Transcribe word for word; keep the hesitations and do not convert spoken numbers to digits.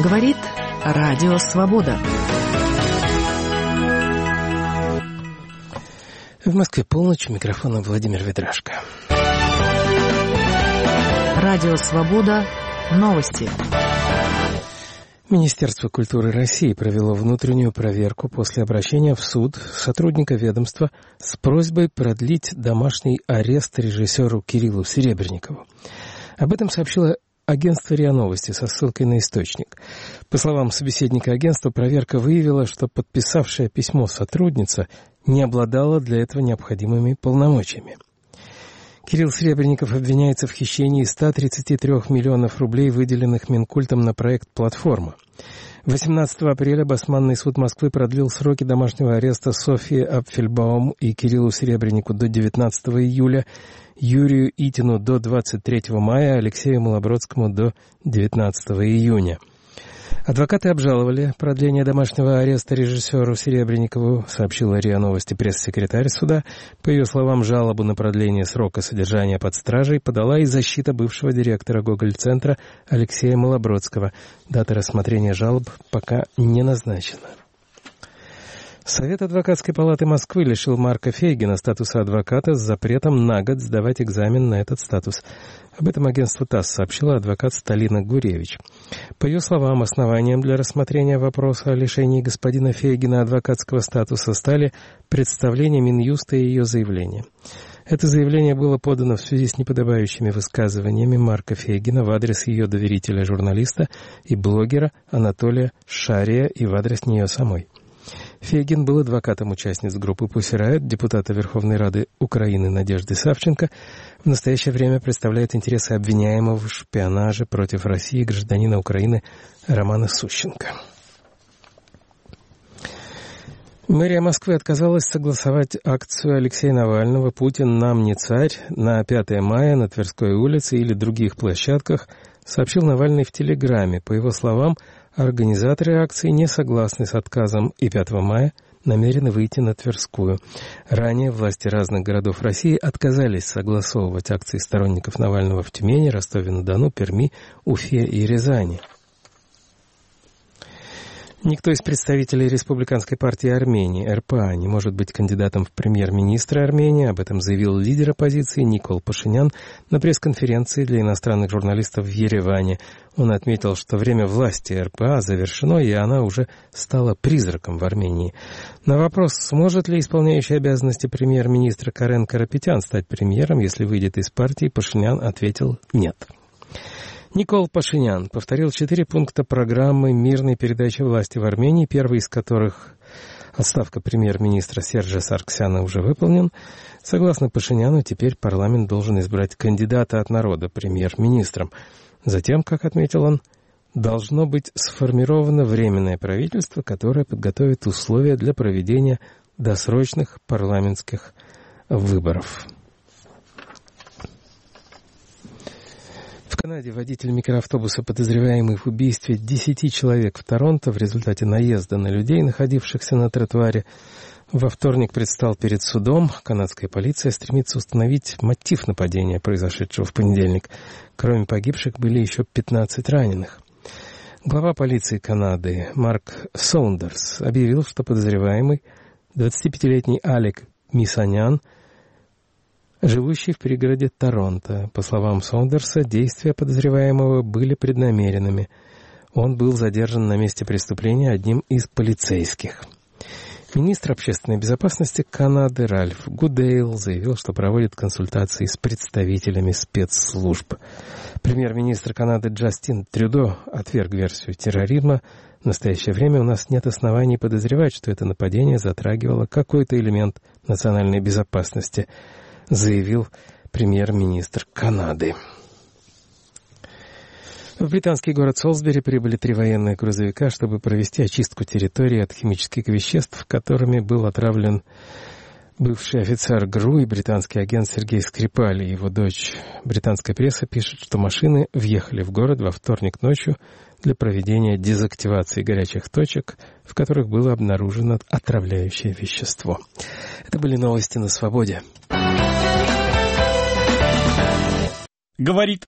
Говорит Радио Свобода. В Москве полночь, у микрофона Владимир Ведрашко. Радио Свобода. Новости. Министерство культуры России провело внутреннюю проверку после обращения в суд сотрудника ведомства с просьбой продлить домашний арест режиссеру Кириллу Серебренникову. Об этом сообщило агентство РИА Новости со ссылкой на источник. По словам собеседника агентства, проверка выявила, что подписавшая письмо сотрудница не обладала для этого необходимыми полномочиями. Кирилл Серебренников обвиняется в хищении ста тридцати трёх миллионов рублей, выделенных Минкультом на проект «Платформа». восемнадцатого апреля Басманный суд Москвы продлил сроки домашнего ареста Софье Апфельбаум и Кириллу Серебреннику до девятнадцатого июля, Юрию Итину до двадцать третьего мая, Алексею Малобродскому до девятнадцатого июня. Адвокаты обжаловали продление домашнего ареста режиссеру Серебренникову, сообщила РИА Новости пресс-секретарь суда. По ее словам, жалобу на продление срока содержания под стражей подала и защита бывшего директора Гоголь-центра Алексея Малобродского. Дата рассмотрения жалоб пока не назначена. Совет адвокатской палаты Москвы лишил Марка Фейгина статуса адвоката с запретом на год сдавать экзамен на этот статус. Об этом агентству ТАСС сообщила адвокат Сталина Гуревич. По ее словам, основанием для рассмотрения вопроса о лишении господина Фейгина адвокатского статуса стали представления Минюста и ее заявление. Это заявление было подано в связи с неподобающими высказываниями Марка Фейгина в адрес ее доверителя-журналиста и блогера Анатолия Шария и в адрес нее самой. Фейгин был адвокатом участниц группы Pussy Riot, депутата Верховной Рады Украины Надежды Савченко. В настоящее время представляет интересы обвиняемого в шпионаже против России гражданина Украины Романа Сущенко. Мэрия Москвы отказалась согласовать акцию Алексея Навального «Путин нам не царь» на пятое мая на Тверской улице или других площадках, сообщил Навальный в Телеграме. По его словам, организаторы акции не согласны с отказом и пятого мая намерены выйти на Тверскую. Ранее власти разных городов России отказались согласовывать акции сторонников Навального в Тюмени, Ростове-на-Дону, Перми, Уфе и Рязани. Никто из представителей Республиканской партии Армении, эр пэ а, не может быть кандидатом в премьер-министра Армении. Об этом заявил лидер оппозиции Никол Пашинян на пресс-конференции для иностранных журналистов в Ереване. Он отметил, что время власти эр пэ а завершено, и она уже стала призраком в Армении. На вопрос, сможет ли исполняющий обязанности премьер-министра Карен Карапетян стать премьером, если выйдет из партии, Пашинян ответил «нет». Никол Пашинян повторил четыре пункта программы мирной передачи власти в Армении, первый из которых отставка премьер-министра Сержа Сарксяна уже выполнен. Согласно Пашиняну, теперь парламент должен избрать кандидата от народа премьер-министром. Затем, как отметил он, должно быть сформировано временное правительство, которое подготовит условия для проведения досрочных парламентских выборов. В Канаде водитель микроавтобуса, подозреваемый в убийстве десяти человек в Торонто в результате наезда на людей, находившихся на тротуаре, во вторник предстал перед судом. Канадская полиция стремится установить мотив нападения, произошедшего в понедельник. Кроме погибших были еще пятнадцать раненых. Глава полиции Канады Марк Соундерс объявил, что подозреваемый, двадцатипятилетний Алек Мисанян, живущий в пригороде Торонто. По словам Сондерса, действия подозреваемого были преднамеренными. Он был задержан на месте преступления одним из полицейских. Министр общественной безопасности Канады Ральф Гудейл заявил, что проводит консультации с представителями спецслужб. Премьер-министр Канады Джастин Трюдо отверг версию терроризма. В настоящее время у нас нет оснований подозревать, что это нападение затрагивало какой-то элемент национальной безопасности, заявил премьер-министр Канады. В британский город Солсбери прибыли три военных грузовика, чтобы провести очистку территории от химических веществ, которыми был отравлен бывший офицер ГРУ и британский агент Сергей Скрипаль и его дочь. Британская пресса пишет, что машины въехали в город во вторник ночью для проведения дезактивации горячих точек, в которых было обнаружено отравляющее вещество. Это были новости на Свободе. Говорит